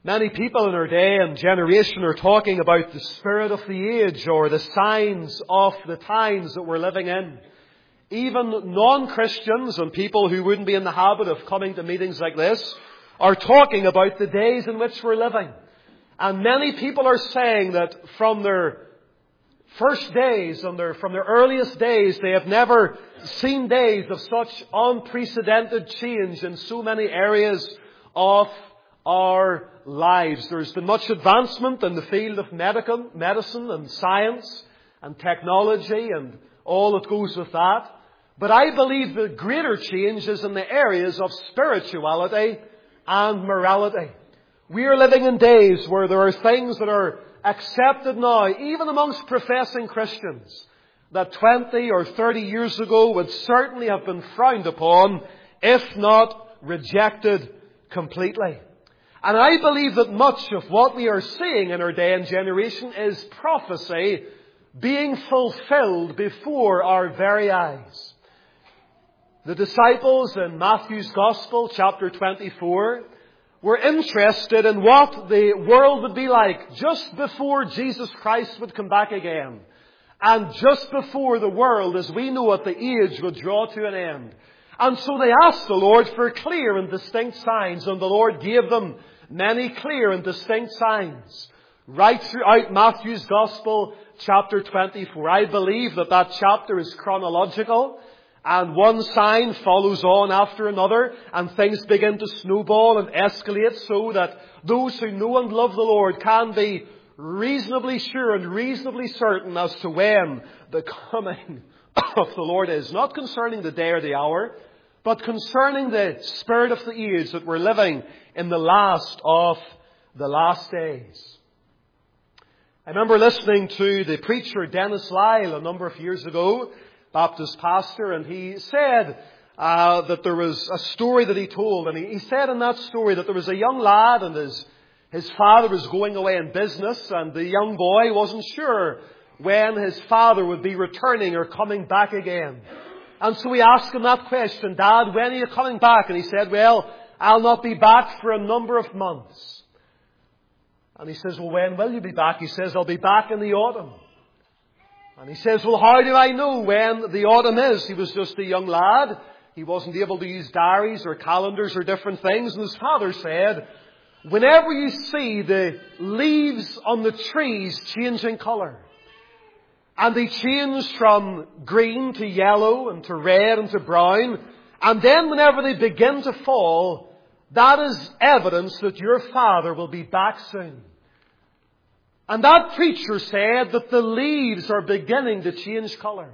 Many people in our day and generation are talking about the spirit of the age or the signs of the times that we're living in. Even non-Christians and people who wouldn't be in the habit of coming to meetings like this are talking about the days in which we're living. And many people are saying that from their first days and from their earliest days, they have never seen days of such unprecedented change in so many areas of our lives. There's been much advancement in the field of medicine and science and technology and all that goes with that. But I believe the greater change is in the areas of spirituality and morality. We are living in days where there are things that are accepted now, even amongst professing Christians, that 20 or 30 years ago would certainly have been frowned upon, if not rejected completely. And I believe that much of what we are seeing in our day and generation is prophecy being fulfilled before our very eyes. The disciples in Matthew's Gospel, chapter 24, were interested in what the world would be like just before Jesus Christ would come back again. And just before the world, as we know it, the age would draw to an end. And so they asked the Lord for clear and distinct signs, and the Lord gave them many clear and distinct signs. Right throughout Matthew's Gospel, chapter 24. I believe that chapter is chronological, and one sign follows on after another, and things begin to snowball and escalate so that those who know and love the Lord can be reasonably sure and reasonably certain as to when the coming of the Lord is. Not concerning the day or the hour, but concerning the spirit of the age that we're living in the last of the last days. I remember listening to the preacher Dennis Lyle a number of years ago, Baptist pastor, and he said that there was a story that he told, and he said in that story that there was a young lad and his father was going away in business, and the young boy wasn't sure when his father would be returning or coming back again. And so we asked him that question, Dad, when are you coming back? And he said, well, I'll not be back for a number of months. And he says, well, when will you be back? He says, I'll be back in the autumn. And he says, well, how do I know when the autumn is? He was just a young lad. He wasn't able to use diaries or calendars or different things. And his father said, whenever you see the leaves on the trees changing colour, and they change from green to yellow and to red and to brown, and then whenever they begin to fall, that is evidence that your father will be back soon. And that preacher said that the leaves are beginning to change colour.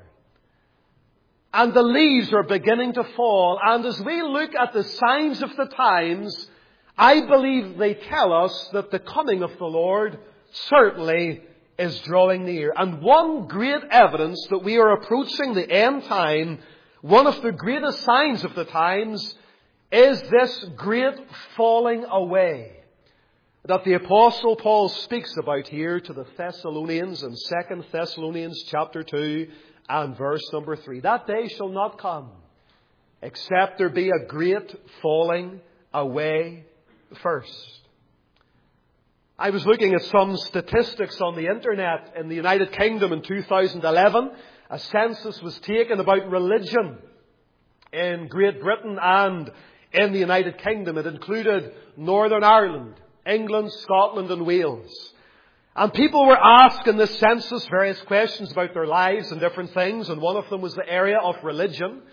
And the leaves are beginning to fall. And as we look at the signs of the times, I believe they tell us that the coming of the Lord certainly is drawing near. And one great evidence that we are approaching the end time, one of the greatest signs of the times, is this great falling away that the Apostle Paul speaks about here to the Thessalonians in 2 Thessalonians chapter 2 and verse number 3. That day shall not come, except there be a great falling away first. I was looking at some statistics on the internet in the United Kingdom in 2011. A census was taken about religion in Great Britain and in the United Kingdom. It included Northern Ireland, England, Scotland and Wales. And people were asked in this census various questions about their lives and different things, and one of them was the area of religion.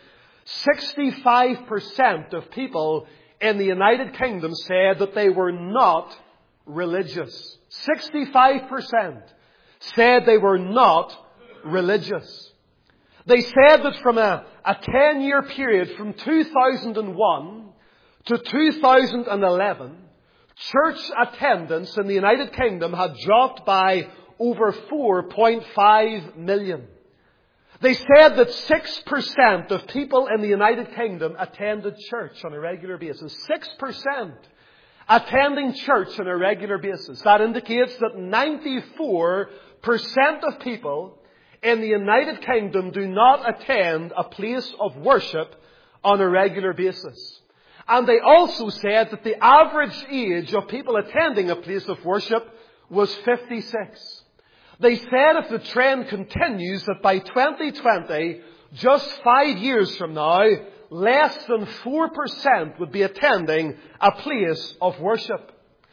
65% of people in the United Kingdom said that they were not religious. 65% said they were not religious. They said that from a 10-year period from 2001 to 2011, church attendance in the United Kingdom had dropped by over 4.5 million. They said that 6% of people in the United Kingdom attended church on a regular basis. 6% attending church on a regular basis. That indicates that 94% of people in the United Kingdom do not attend a place of worship on a regular basis. And they also said that the average age of people attending a place of worship was 56. They said if the trend continues that by 2020, just 5 years from now, less than 4% would be attending a place of worship.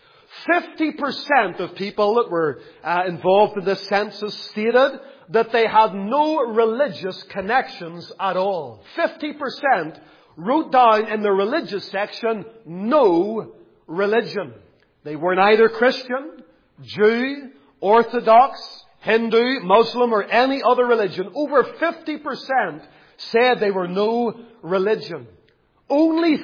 50% of people that were involved in this census stated that they had no religious connections at all. 50% wrote down in the religious section, no religion. They were neither Christian, Jew, Orthodox, Hindu, Muslim, or any other religion. Over 50% said they were no religion. Only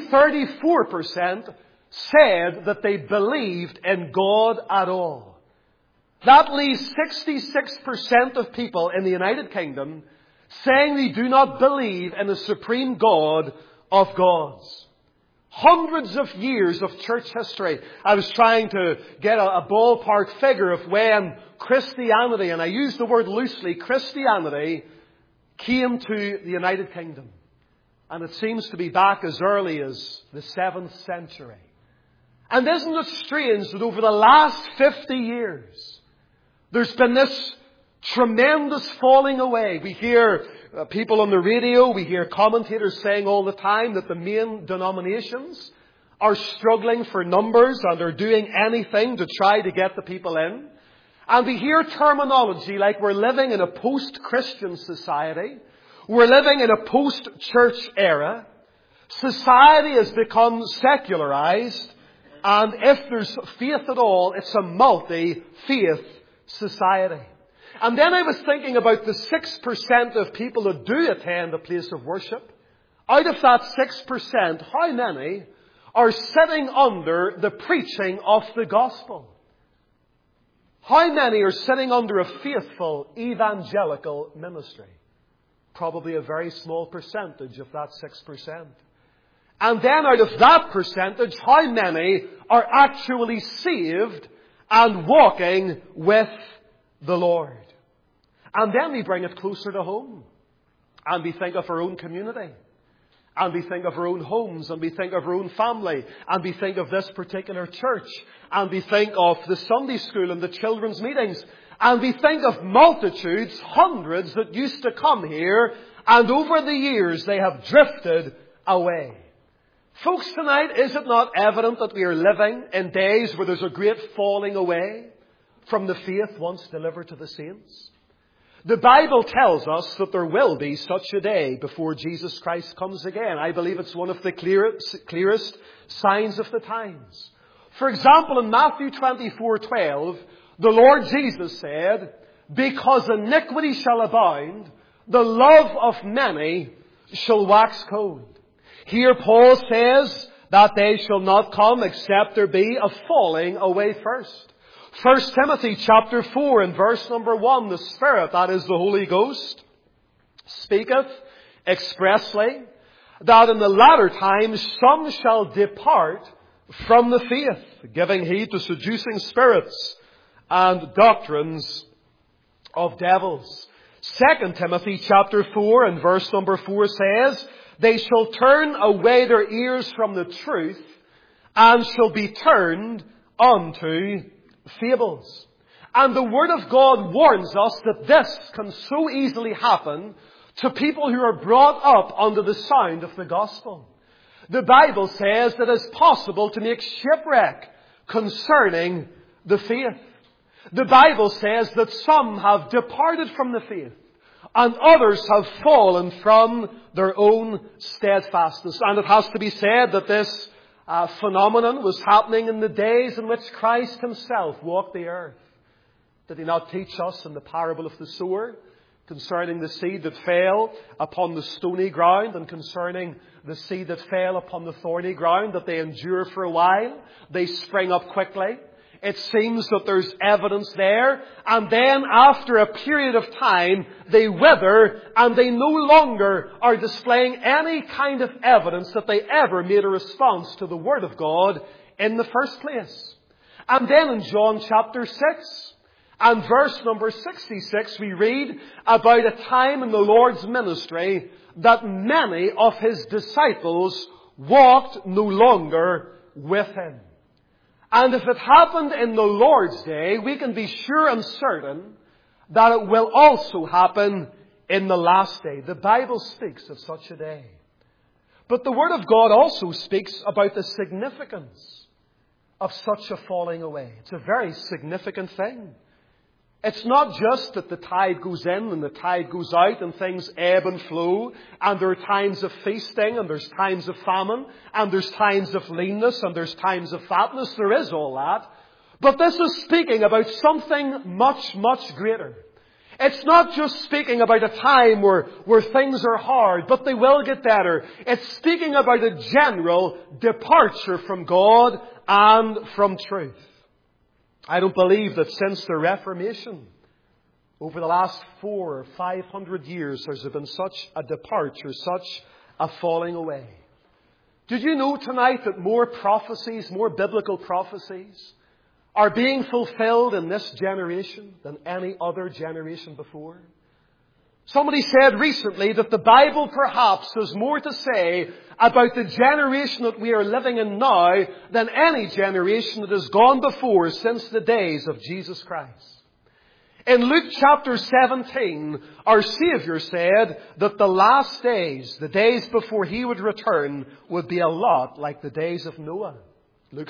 34% said that they believed in God at all. That leaves 66% of people in the United Kingdom saying they do not believe in the supreme God of gods. Hundreds of years of church history. I was trying to get a ballpark figure of when Christianity, and I use the word loosely, Christianity came to the United Kingdom. And it seems to be back as early as the 7th century. And isn't it strange that over the last 50 years, there's been this tremendous falling away. We hear people on the radio, we hear commentators saying all the time that the main denominations are struggling for numbers and are doing anything to try to get the people in. And we hear terminology like we're living in a post-Christian society. We're living in a post-church era. Society has become secularized. And if there's faith at all, it's a multi-faith society. And then I was thinking about the 6% of people that do attend a place of worship. Out of that 6%, how many are sitting under the preaching of the gospel? How many are sitting under a faithful evangelical ministry? Probably a very small percentage of that 6%. And then out of that percentage, how many are actually saved and walking with the Lord? And then we bring it closer to home. And we think of our own community. And we think of our own homes. And we think of our own family. And we think of this particular church. And we think of the Sunday school and the children's meetings. And we think of multitudes, hundreds that used to come here. And over the years they have drifted away. Folks, tonight, is it not evident that we are living in days where there's a great falling away from the faith once delivered to the saints? The Bible tells us that there will be such a day before Jesus Christ comes again. I believe it's one of the clearest signs of the times. For example, in Matthew 24:12, the Lord Jesus said, "Because iniquity shall abound, the love of many shall wax cold." Here Paul says that they shall not come except there be a falling away first. 1 Timothy chapter 4 and verse number 1, the Spirit, that is the Holy Ghost, speaketh expressly that in the latter times some shall depart from the faith, giving heed to seducing spirits and doctrines of devils. 2 Timothy chapter 4 and verse number 4 says, "They shall turn away their ears from the truth and shall be turned unto fables." And the Word of God warns us that this can so easily happen to people who are brought up under the sound of the gospel. The Bible says that it's possible to make shipwreck concerning the faith. The Bible says that some have departed from the faith and others have fallen from their own steadfastness. And it has to be said that this phenomenon was happening in the days in which Christ himself walked the earth. Did he not teach us in the parable of the sower concerning the seed that fell upon the stony ground and concerning the seed that fell upon the thorny ground, that they endure for a while, they spring up quickly? It seems that there's evidence there. And then after a period of time, they wither and they no longer are displaying any kind of evidence that they ever made a response to the Word of God in the first place. And then in John chapter 6 and verse number 66, we read about a time in the Lord's ministry that many of his disciples walked no longer with Him. And if it happened in the Lord's day, we can be sure and certain that it will also happen in the last day. The Bible speaks of such a day. But the Word of God also speaks about the significance of such a falling away. It's a very significant thing. It's not just that the tide goes in and the tide goes out and things ebb and flow, and there are times of feasting and there's times of famine and there's times of leanness and there's times of fatness. There is all that. But this is speaking about something much, much greater. It's not just speaking about a time where things are hard, but they will get better. It's speaking about a general departure from God and from truth. I don't believe that since the Reformation, over the last 400 or 500 years, there's been such a departure, such a falling away. Did you know tonight that more prophecies, more biblical prophecies, are being fulfilled in this generation than any other generation before? Somebody said recently that the Bible perhaps has more to say about the generation that we are living in now than any generation that has gone before since the days of Jesus Christ. In Luke chapter 17, our Saviour said that the last days, the days before He would return, would be a lot like the days of Noah. Luke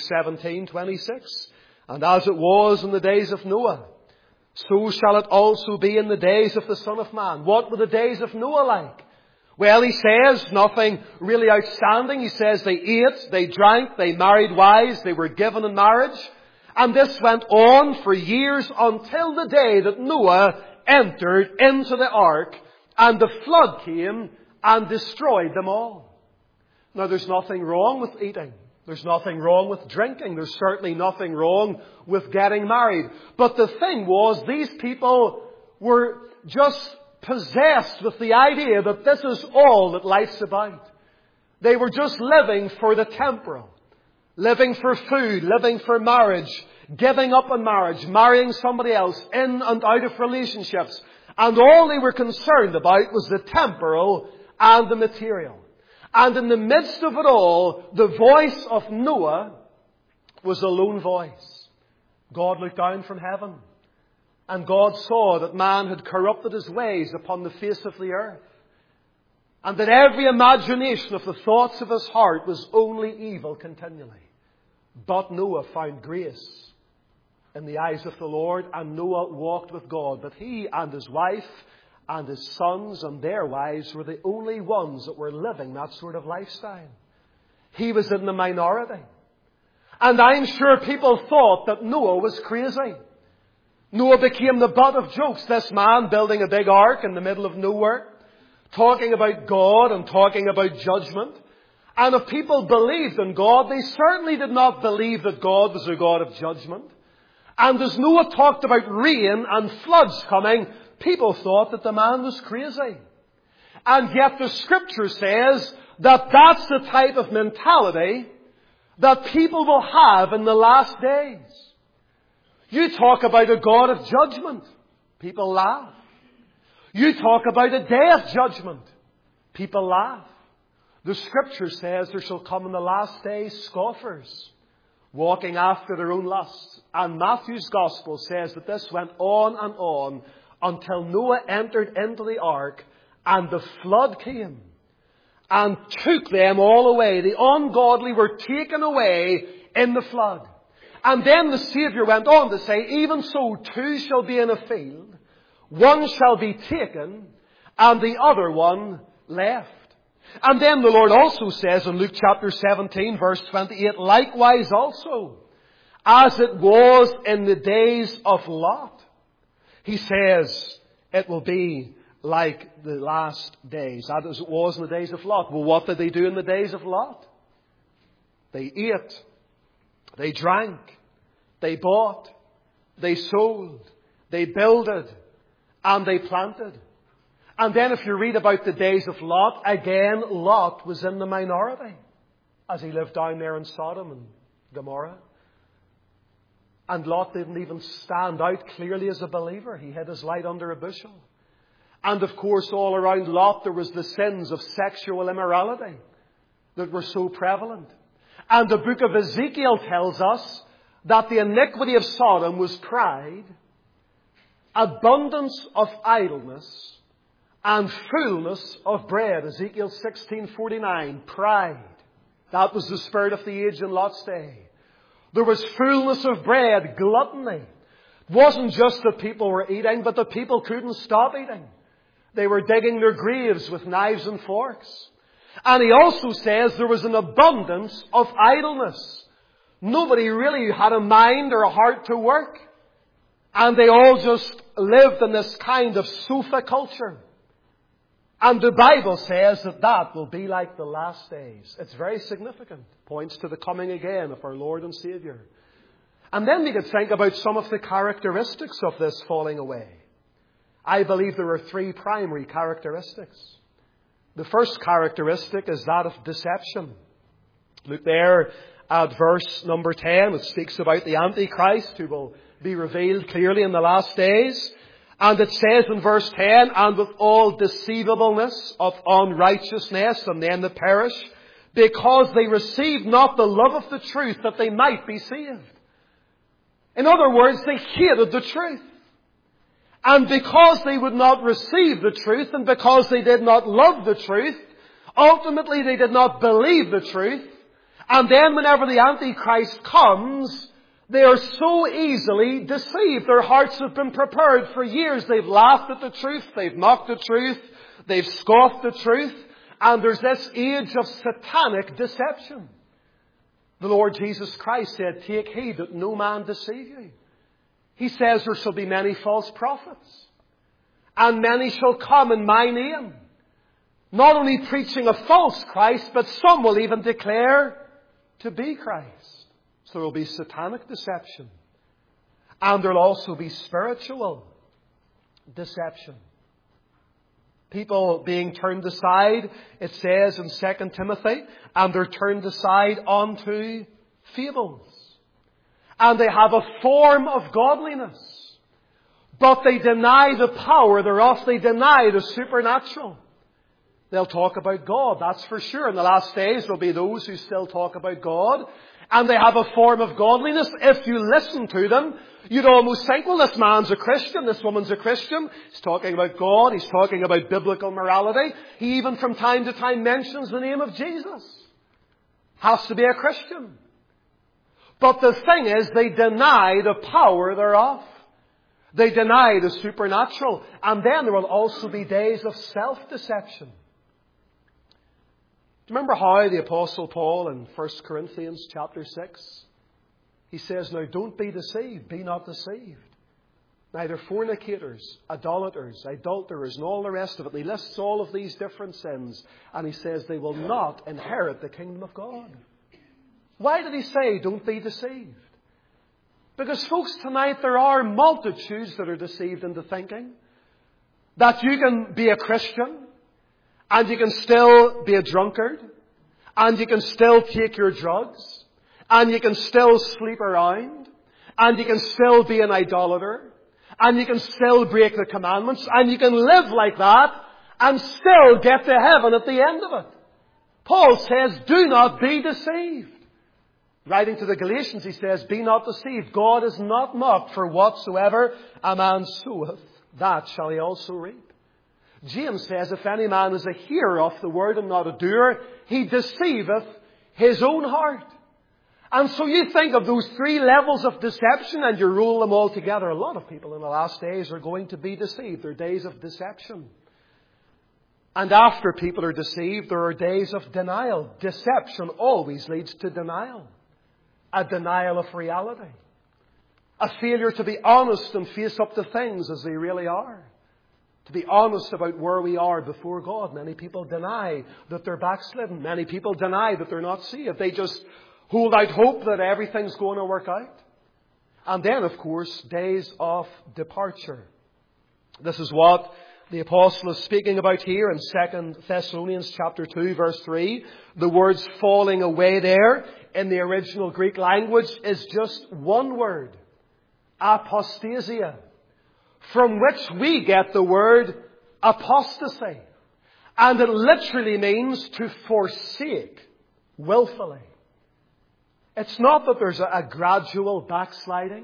17:26. And as it was in the days of Noah, so shall it also be in the days of the Son of Man. What were the days of Noah like? Well, he says nothing really outstanding. He says they ate, they drank, they married wives, they were given in marriage. And this went on for years until the day that Noah entered into the ark and the flood came and destroyed them all. Now, there's nothing wrong with eating. There's nothing wrong with drinking. There's certainly nothing wrong with getting married. But the thing was, these people were just possessed with the idea that this is all that life's about. They were just living for the temporal. Living for food, living for marriage, giving up on marriage, marrying somebody else, in and out of relationships. And all they were concerned about was the temporal and the material. And in the midst of it all, the voice of Noah was a lone voice. God looked down from heaven, and God saw that man had corrupted his ways upon the face of the earth, and that every imagination of the thoughts of his heart was only evil continually. But Noah found grace in the eyes of the Lord, and Noah walked with God. But he and his wife and his sons and their wives were the only ones that were living that sort of lifestyle. He was in the minority. And I'm sure people thought that Noah was crazy. Noah became the butt of jokes. This man building a big ark in the middle of nowhere, talking about God and talking about judgment. And if people believed in God, they certainly did not believe that God was a God of judgment. And as Noah talked about rain and floods coming, people thought that the man was crazy. And yet the Scripture says that that's the type of mentality that people will have in the last days. You talk about a God of judgment, people laugh. You talk about a day of judgment, people laugh. The Scripture says there shall come in the last days scoffers, walking after their own lusts. And Matthew's Gospel says that this went on until Noah entered into the ark and the flood came and took them all away. The ungodly were taken away in the flood. And then the Saviour went on to say, even so two shall be in a field, one shall be taken and the other one left. And then the Lord also says in Luke chapter 17 verse 28, likewise also, as it was in the days of Lot, He says, it will be like the last days. As it was in the days of Lot. Well, what did they do in the days of Lot? They ate. They drank. They bought. They sold. They builded. And they planted. And then if you read about the days of Lot, again, Lot was in the minority as he lived down there in Sodom and Gomorrah. And Lot didn't even stand out clearly as a believer. He hid his light under a bushel. And of course, all around Lot, there was the sins of sexual immorality. that were so prevalent. And the book of Ezekiel tells us that the iniquity of Sodom was pride, abundance of idleness, and fullness of bread. Ezekiel 16:49, pride. That was the spirit of the age in Lot's day. There was fullness of bread, gluttony. It wasn't just that people were eating, but that people couldn't stop eating. They were digging their graves with knives and forks. And he also says there was an abundance of idleness. Nobody really had a mind or a heart to work. And they all just lived in this kind of sofa culture. And the Bible says that that will be like the last days. It's very significant. Points to the coming again of our Lord and Saviour. And then we could think about some of the characteristics of this falling away. I believe there are three primary characteristics. The first characteristic is that of deception. Look there at verse number 10. It speaks about the Antichrist who will be revealed clearly in the last days. And it says in verse 10, and with all deceivableness of unrighteousness, and then they perish, because they received not the love of the truth that they might be saved. In other words, they hated the truth. And because they would not receive the truth, and because they did not love the truth, ultimately they did not believe the truth. And then whenever the Antichrist comes, they are so easily deceived. Their hearts have been prepared for years. They've laughed at the truth. They've mocked the truth. They've scoffed the truth. And there's this age of satanic deception. The Lord Jesus Christ said, take heed that no man deceive you. He says there shall be many false prophets. And many shall come in my name. Not only preaching a false Christ, but some will even declare to be Christ. So there will be satanic deception. And there will also be spiritual deception. People being turned aside, it says in 2 Timothy, and they're turned aside unto fables. And they have a form of godliness. But they deny the power thereof. They deny the supernatural. They'll talk about God, that's for sure. In the last days, there'll be those who still talk about God. And they have a form of godliness. If you listen to them, you'd almost think, well, this man's a Christian, this woman's a Christian. He's talking about God, he's talking about biblical morality. He even from time to time mentions the name of Jesus. Has to be a Christian. But the thing is, they deny the power thereof. They deny the supernatural. And then there will also be days of self-deception. Do you remember how the Apostle Paul in 1 Corinthians chapter 6, he says, now don't be deceived, be not deceived. Neither fornicators, idolaters, adulterers, and all the rest of it. He lists all of these different sins. And he says they will not inherit the kingdom of God. Why did he say, don't be deceived? Because, folks, tonight there are multitudes that are deceived into thinking that you can be a Christian and you can still be a drunkard and you can still take your drugs and you can still sleep around and you can still be an idolater and you can still break the commandments and you can live like that and still get to heaven at the end of it. Paul says, do not be deceived. Writing to the Galatians, he says, be not deceived. God is not mocked, for whatsoever a man soweth, that shall he also reap. James says, if any man is a hearer of the word and not a doer, he deceiveth his own heart. And so you think of those three levels of deception and you roll them all together. A lot of people in the last days are going to be deceived. They're days of deception. And after people are deceived, there are days of denial. Deception always leads to denial. A denial of reality. A failure to be honest and face up to things as they really are. To be honest about where we are before God. Many people deny that they're backslidden. Many people deny that they're not saved. They just hold out hope that everything's going to work out. And then, of course, days of departure. This is what the apostle is speaking about here in 2 Thessalonians chapter 2, verse 3. The words falling away there in the original Greek language is just one word. Apostasia. From which we get the word apostasy. And it literally means to forsake willfully. It's not that there's a gradual backsliding,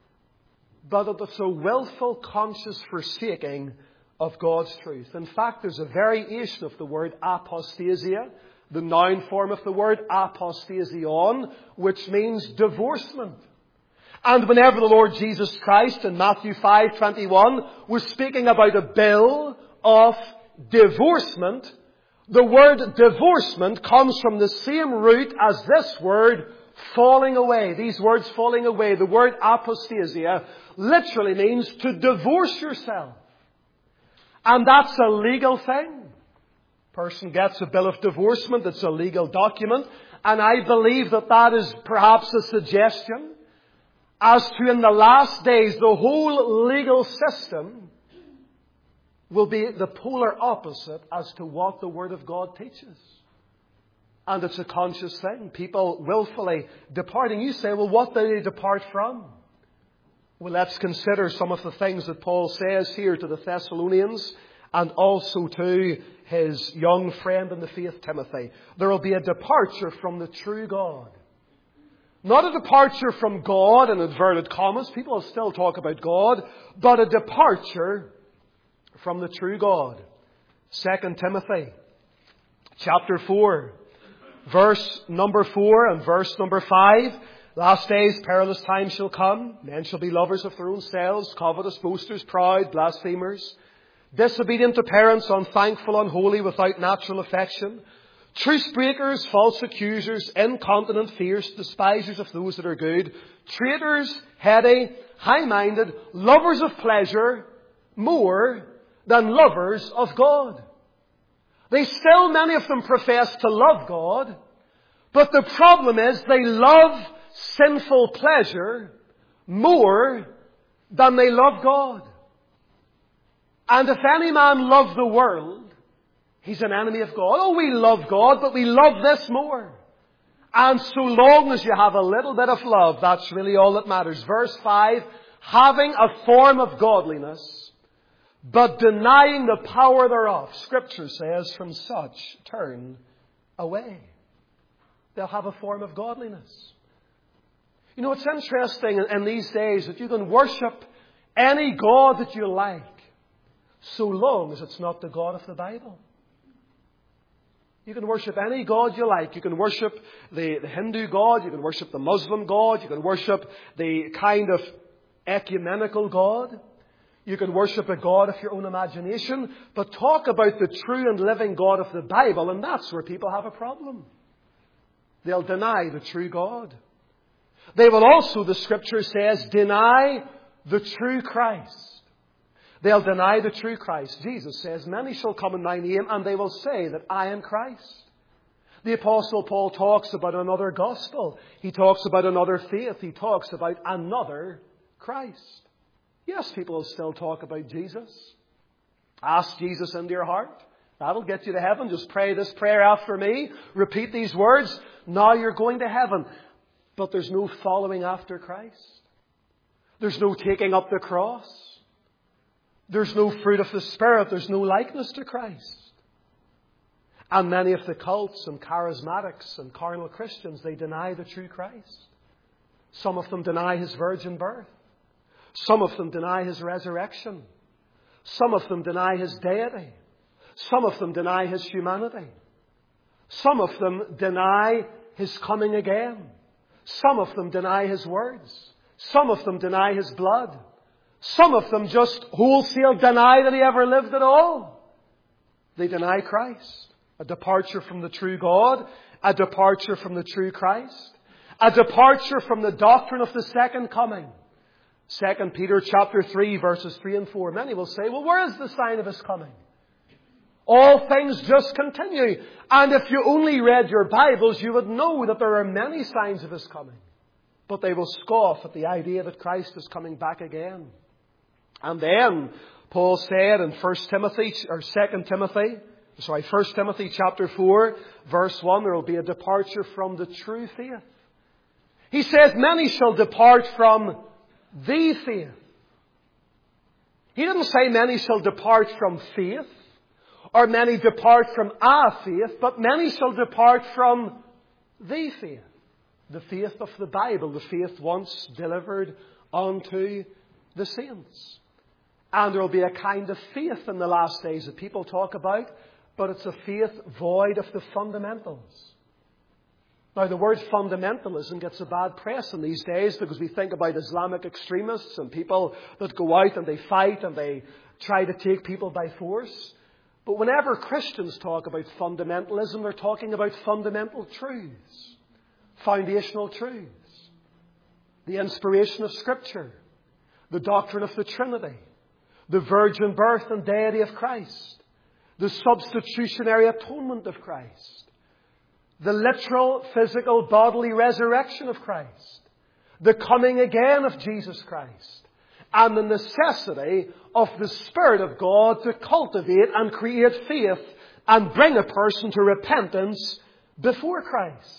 but that it's a willful, conscious forsaking of God's truth. In fact, there's a variation of the word apostasia, the noun form of the word apostasion, which means divorcement. And whenever the Lord Jesus Christ in Matthew 5:21 was speaking about a bill of divorcement, the word divorcement comes from the same root as this word falling away. These words falling away, the word apostasia, literally means to divorce yourself. And that's a legal thing. Person gets a bill of divorcement, it's a legal document. And I believe that that is perhaps a suggestion as to in the last days, the whole legal system will be the polar opposite as to what the Word of God teaches. And it's a conscious thing. People willfully departing. You say, well, what do they depart from? Well, let's consider some of the things that Paul says here to the Thessalonians and also to his young friend in the faith, Timothy. There will be a departure from the true God. Not a departure from God in inverted commas. People will still talk about God. But a departure from the true God. 2 Timothy chapter 4. Verse number 4 and verse number 5. Last days, perilous times shall come. Men shall be lovers of their own selves, covetous, boasters, proud, blasphemers, disobedient to parents, unthankful, unholy, without natural affection, truce breakers, false accusers, incontinent, fierce, despisers of those that are good, traitors, heady, high-minded, lovers of pleasure more than lovers of God. They still, many of them, profess to love God, but the problem is they love sinful pleasure more than they love God. And if any man love the world, he's an enemy of God. Oh, we love God, but we love this more. And so long as you have a little bit of love, that's really all that matters. Verse 5, having a form of godliness, but denying the power thereof. Scripture says, from such turn away. They'll have a form of godliness. You know, it's interesting in these days that you can worship any God that you like, so long as it's not the God of the Bible. You can worship any God you like. You can worship the Hindu God. You can worship the Muslim God. You can worship the kind of ecumenical God. You can worship a God of your own imagination. But talk about the true and living God of the Bible, and that's where people have a problem. They'll deny the true God. They will also, the Scripture says, deny the true Christ. They'll deny the true Christ. Jesus says, many shall come in my name, and they will say that I am Christ. The Apostle Paul talks about another gospel. He talks about another faith. He talks about another Christ. Yes, people will still talk about Jesus. Ask Jesus into your heart. That'll get you to heaven. Just pray this prayer after me. Repeat these words. Now you're going to heaven. But there's no following after Christ. There's no taking up the cross. There's no fruit of the Spirit. There's no likeness to Christ. And many of the cults and charismatics and carnal Christians, they deny the true Christ. Some of them deny His virgin birth. Some of them deny His resurrection. Some of them deny His deity. Some of them deny His humanity. Some of them deny His coming again. Some of them deny His words. Some of them deny His blood. Some of them just wholesale deny that He ever lived at all. They deny Christ. A departure from the true God. A departure from the true Christ. A departure from the doctrine of the second coming. 2 Peter chapter 3 verses 3 and 4. Many will say, well, where is the sign of His coming? All things just continue. And if you only read your Bibles, you would know that there are many signs of His coming. But they will scoff at the idea that Christ is coming back again. And then Paul said in 1 Timothy chapter 4, verse 1, there will be a departure from the true faith. He says, many shall depart from the faith. He didn't say many shall depart from faith, or many depart from a faith, but many shall depart from the faith. The faith of the Bible, the faith once delivered unto the saints. And there will be a kind of faith in the last days that people talk about, but it's a faith void of the fundamentals. Now, the word fundamentalism gets a bad press in these days because we think about Islamic extremists and people that go out and they fight and they try to take people by force. But whenever Christians talk about fundamentalism, they're talking about fundamental truths, foundational truths, the inspiration of Scripture, the doctrine of the Trinity, the virgin birth and deity of Christ, the substitutionary atonement of Christ, the literal, physical, bodily resurrection of Christ, the coming again of Jesus Christ, and the necessity of the Spirit of God to cultivate and create faith and bring a person to repentance before Christ.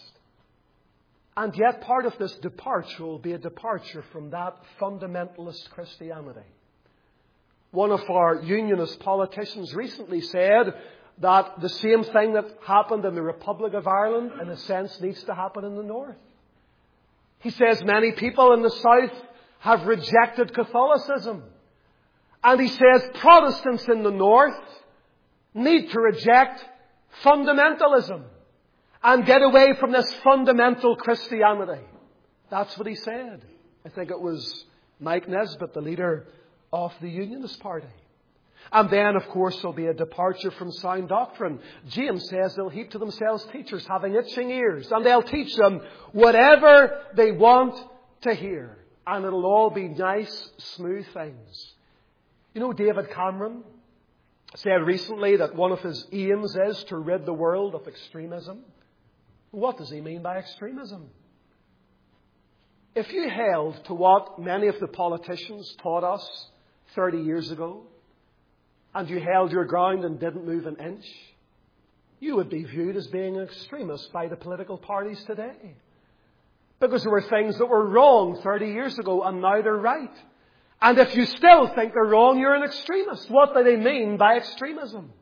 And yet part of this departure will be a departure from that fundamentalist Christianity. One of our unionist politicians recently said that the same thing that happened in the Republic of Ireland, in a sense, needs to happen in the North. He says many people in the South have rejected Catholicism. And he says Protestants in the North need to reject fundamentalism and get away from this fundamental Christianity. That's what he said. I think it was Mike Nesbitt, the leader of the Unionist Party. And then, of course, there'll be a departure from sound doctrine. James says they'll heap to themselves teachers having itching ears, and they'll teach them whatever they want to hear. And it'll all be nice, smooth things. You know, David Cameron said recently that one of his aims is to rid the world of extremism. What does he mean by extremism? If you held to what many of the politicians taught us 30 years ago, and you held your ground and didn't move an inch, you would be viewed as being an extremist by the political parties today. Because there were things that were wrong 30 years ago and now they're right. And if you still think they're wrong, you're an extremist. What do they mean by extremism?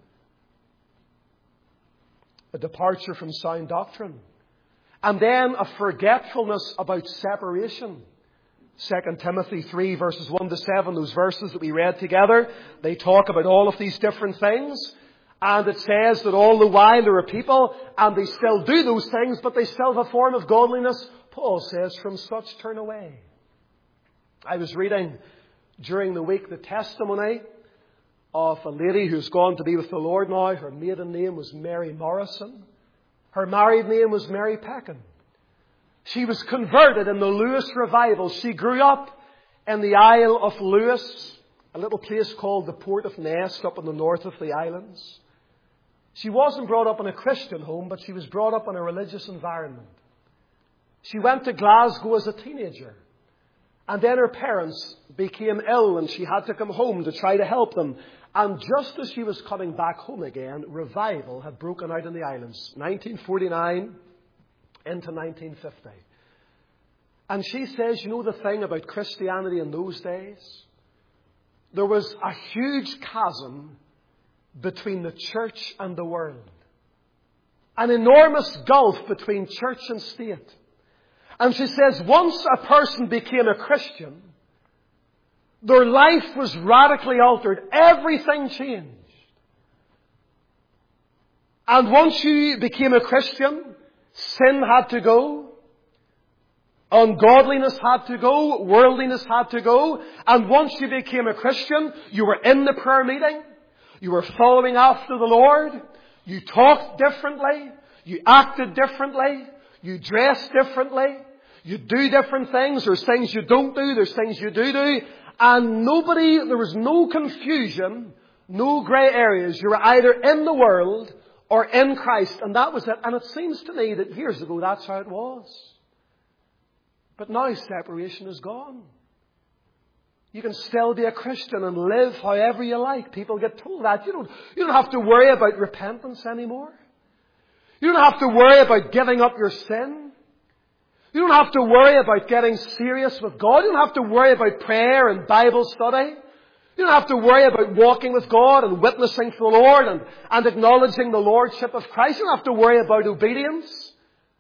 A departure from sound doctrine. And then a forgetfulness about separation. 2 Timothy 3 verses 1 to 7, those verses that we read together, they talk about all of these different things. And it says that all the while there are people and they still do those things, but they still have a form of godliness. Paul says, from such turn away. I was reading during the week the testimony of a lady who's gone to be with the Lord now. Her maiden name was Mary Morrison. Her married name was Mary Peckin. She was converted in the Lewis revival. She grew up in the Isle of Lewis, a little place called the Port of Nest up in the north of the islands. She wasn't brought up in a Christian home, but she was brought up in a religious environment. She went to Glasgow as a teenager. And then her parents became ill and she had to come home to try to help them. And just as she was coming back home again, revival had broken out in the islands. 1949 into 1950. And she says, you know the thing about Christianity in those days? There was a huge chasm between the church and the world. An enormous gulf between church and state. And she says once a person became a Christian, their life was radically altered. Everything changed. And once you became a Christian, sin had to go. Ungodliness had to go. Worldliness had to go. And once you became a Christian, you were in the prayer meeting. You were following after the Lord. You talked differently. You acted differently. You dressed differently. You do different things. There's things you don't do. There's things you do. And there was no confusion, no grey areas. You were either in the world or in Christ. And that was it. And it seems to me that years ago that's how it was. But now separation is gone. You can still be a Christian and live however you like. People get told that. You don't have to worry about repentance anymore. You don't have to worry about giving up your sin. You don't have to worry about getting serious with God. You don't have to worry about prayer and Bible study. You don't have to worry about walking with God and witnessing for the Lord and acknowledging the Lordship of Christ. You don't have to worry about obedience.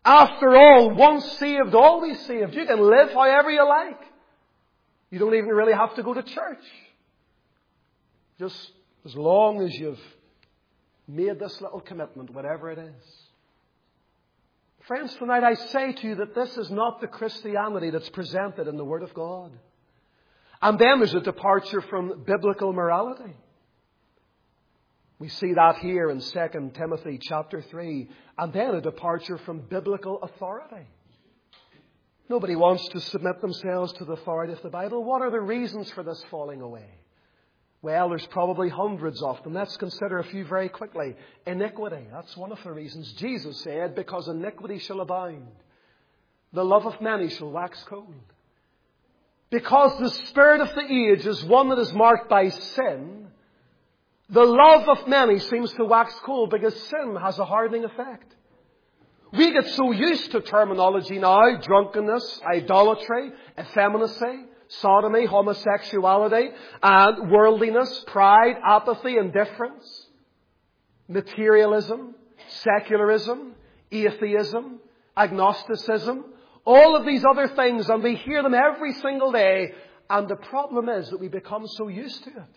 After all, once saved, always saved. You can live however you like. You don't even really have to go to church. Just as long as you've made this little commitment, whatever it is. Friends, tonight I say to you that this is not the Christianity that's presented in the Word of God. And then there's a departure from biblical morality. We see that here in 2 Timothy chapter 3. And then a departure from biblical authority. Nobody wants to submit themselves to the authority of the Bible. What are the reasons for this falling away? Well, there's probably hundreds of them. Let's consider a few very quickly. Iniquity. That's one of the reasons. Jesus said, because iniquity shall abound, the love of many shall wax cold. Because the spirit of the age is one that is marked by sin, the love of many seems to wax cold because sin has a hardening effect. We get so used to terminology now: drunkenness, idolatry, effeminacy, sodomy, homosexuality, and worldliness, pride, apathy, indifference, materialism, secularism, atheism, agnosticism, all of these other things, and we hear them every single day. And the problem is that we become so used to it.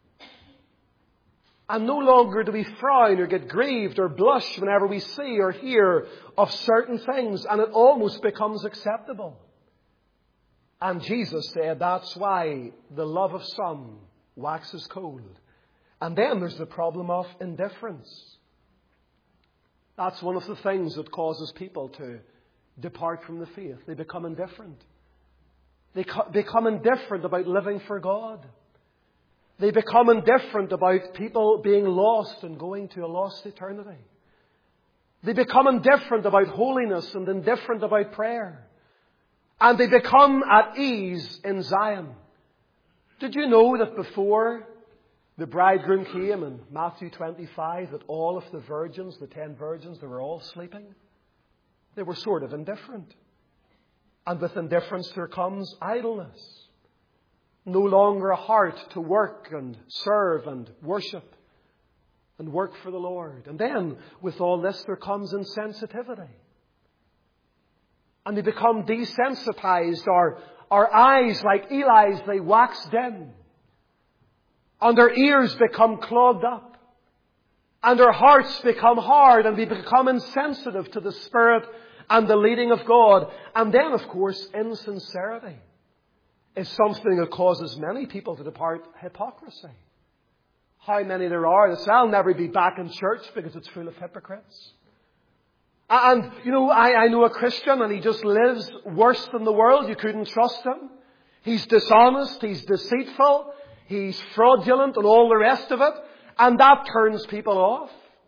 And no longer do we frown or get grieved or blush whenever we see or hear of certain things, and it almost becomes acceptable. And Jesus said that's why the love of some waxes cold. And then there's the problem of indifference. That's one of the things that causes people to depart from the faith. They become indifferent. They become indifferent about living for God. They become indifferent about people being lost and going to a lost eternity. They become indifferent about holiness and indifferent about prayer. And they become at ease in Zion. Did you know that before the bridegroom came in Matthew 25, that all of the virgins, the 10 virgins, they were all sleeping? They were sort of indifferent. And with indifference there comes idleness. No longer a heart to work and serve and worship and work for the Lord. And then with all this there comes insensitivity. And they become desensitized. Our eyes, like Eli's, they wax dim. And their ears become clogged up. And our hearts become hard, and we become insensitive to the Spirit and the leading of God. And then, of course, insincerity is something that causes many people to depart. Hypocrisy. How many there are that say, I'll never be back in church because it's full of hypocrites. And, I know a Christian and he just lives worse than the world. You couldn't trust him. He's dishonest, he's deceitful, he's fraudulent and all the rest of it. And that turns people off.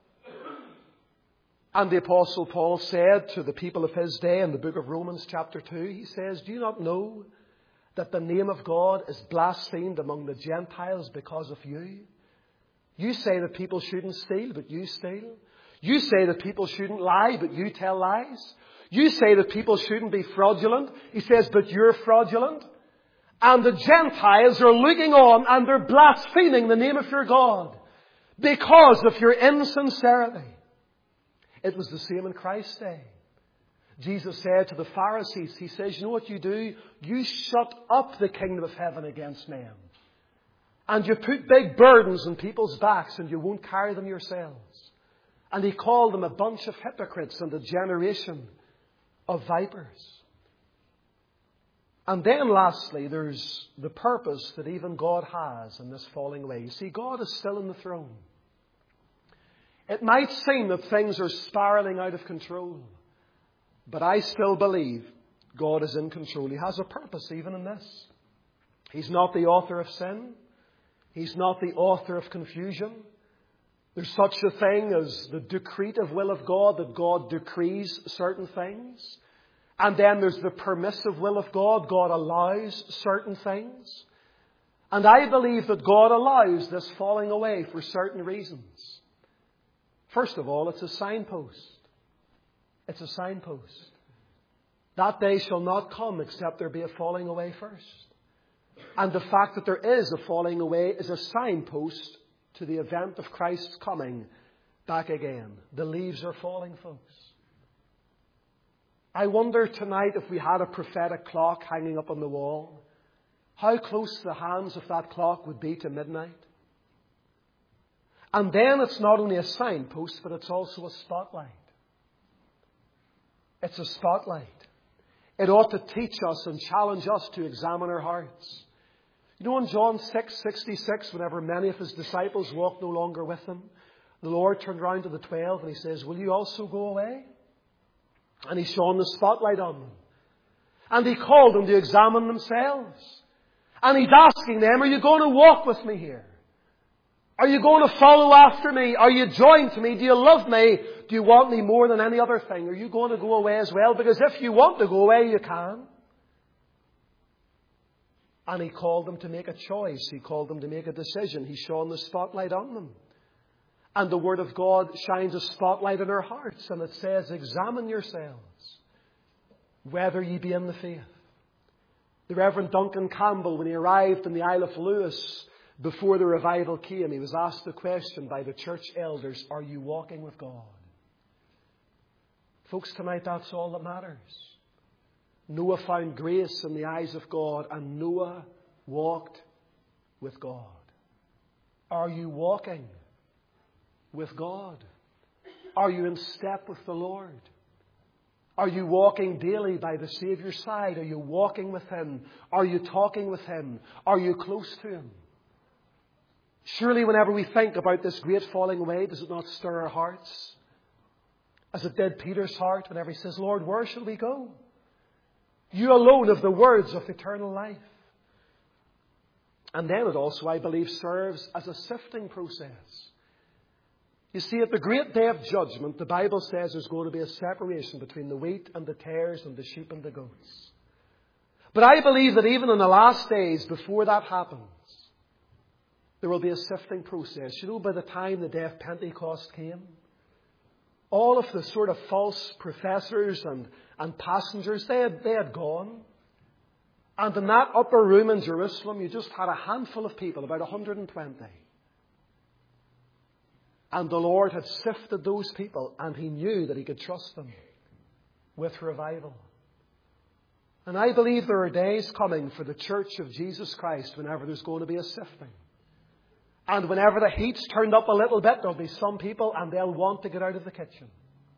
And the Apostle Paul said to the people of his day in the book of Romans chapter 2, he says, do you not know that the name of God is blasphemed among the Gentiles because of you? You say that people shouldn't steal, but you steal. You say that people shouldn't lie, but you tell lies. You say that people shouldn't be fraudulent. He says, but you're fraudulent. And the Gentiles are looking on and they're blaspheming the name of your God because of your insincerity. It was the same in Christ's day. Jesus said to the Pharisees, he says, you know what you do? You shut up the kingdom of heaven against men. And you put big burdens on people's backs and you won't carry them yourselves. And he called them a bunch of hypocrites and a generation of vipers. And then lastly, there's the purpose that even God has in this falling away. You see, God is still on the throne. It might seem that things are spiraling out of control. But I still believe God is in control. He has a purpose even in this. He's not the author of sin. He's not the author of confusion. There's such a thing as the decretive will of God, that God decrees certain things. And then there's the permissive will of God. God allows certain things. And I believe that God allows this falling away for certain reasons. First of all, it's a signpost. It's a signpost. That day shall not come except there be a falling away first. And the fact that there is a falling away is a signpost to the event of Christ's coming back again. The leaves are falling, folks. I wonder tonight if we had a prophetic clock hanging up on the wall, how close the hands of that clock would be to midnight. And then it's not only a signpost, but it's also a spotlight. It's a spotlight. It ought to teach us and challenge us to examine our hearts. You know, in John 6:66, whenever many of his disciples walked no longer with him, the Lord turned around to the 12 and he says, will you also go away? And he shone the spotlight on them. And he called them to examine themselves. And he's asking them, are you going to walk with me here? Are you going to follow after me? Are you joined to me? Do you love me? Do you want me more than any other thing? Are you going to go away as well? Because if you want to go away, you can. And he called them to make a choice. He called them to make a decision. He shone the spotlight on them. And the Word of God shines a spotlight in our hearts. And it says, examine yourselves, whether ye be in the faith. The Reverend Duncan Campbell, when he arrived in the Isle of Lewis, before the revival came, he was asked the question by the church elders, are you walking with God? Folks, tonight that's all that matters. Noah found grace in the eyes of God, and Noah walked with God. Are you walking with God? Are you in step with the Lord? Are you walking daily by the Saviour's side? Are you walking with Him? Are you talking with Him? Are you close to Him? Surely whenever we think about this great falling away, does it not stir our hearts? As it did Peter's heart whenever he says, Lord, where shall we go? You alone have the words of eternal life. And then it also, I believe, serves as a sifting process. You see, at the great day of judgment, the Bible says there's going to be a separation between the wheat and the tares and the sheep and the goats. But I believe that even in the last days, before that happens, there will be a sifting process. You know, by the time the day of Pentecost came, all of the sort of false professors and passengers, they had gone. And in that upper room in Jerusalem, you just had a handful of people, about 120. And the Lord had sifted those people, and He knew that He could trust them with revival. And I believe there are days coming for the Church of Jesus Christ whenever there's going to be a sifting. And whenever the heat's turned up a little bit, there'll be some people and they'll want to get out of the kitchen.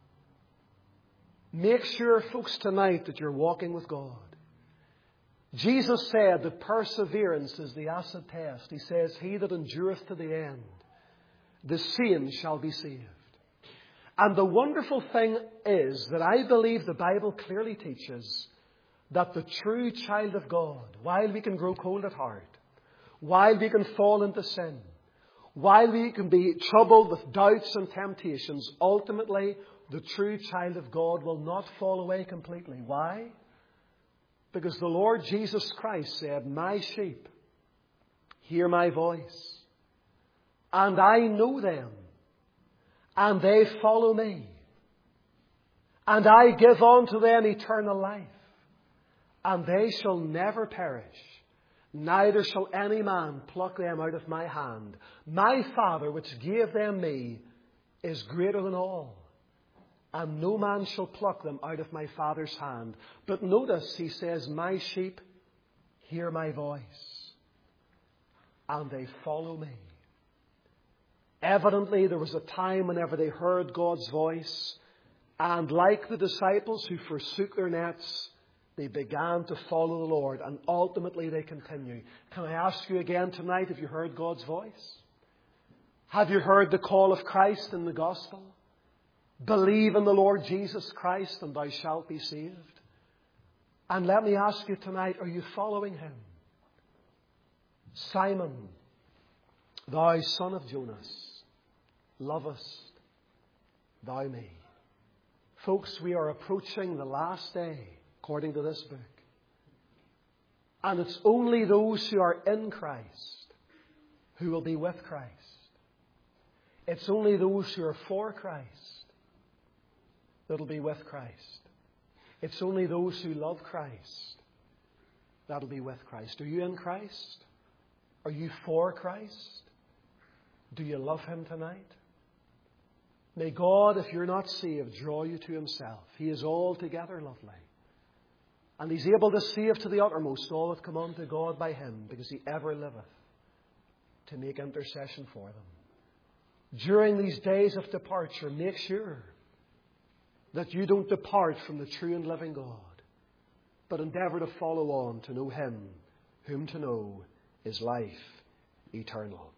Make sure, folks, tonight that you're walking with God. Jesus said that perseverance is the acid test. He says, he that endureth to the end, the same shall be saved. And the wonderful thing is that I believe the Bible clearly teaches that the true child of God, while we can grow cold at heart, while we can fall into sin, while we can be troubled with doubts and temptations, ultimately the true child of God will not fall away completely. Why? Because the Lord Jesus Christ said, my sheep hear my voice, and I know them, and they follow me, and I give unto them eternal life, and they shall never perish, neither shall any man pluck them out of my hand. My Father, which gave them me, is greater than all, and no man shall pluck them out of my Father's hand. But notice, he says, my sheep hear my voice, and they follow me. Evidently, there was a time whenever they heard God's voice, and like the disciples who forsook their nets, they began to follow the Lord, and ultimately they continue. Can I ask you again tonight, have you heard God's voice? Have you heard the call of Christ in the gospel? Believe in the Lord Jesus Christ and thou shalt be saved. And let me ask you tonight, are you following Him? Simon, thou son of Jonas, lovest thou me? Folks, we are approaching the last day, according to this book. And it's only those who are in Christ who will be with Christ. It's only those who are for Christ that will be with Christ. It's only those who love Christ that will be with Christ. Are you in Christ? Are you for Christ? Do you love Him tonight? May God, if you're not saved, draw you to Himself. He is altogether lovely. And He's able to save to the uttermost all that come unto God by Him, because He ever liveth to make intercession for them. During these days of departure, make sure that you don't depart from the true and living God, but endeavour to follow on to know Him, whom to know is life eternal.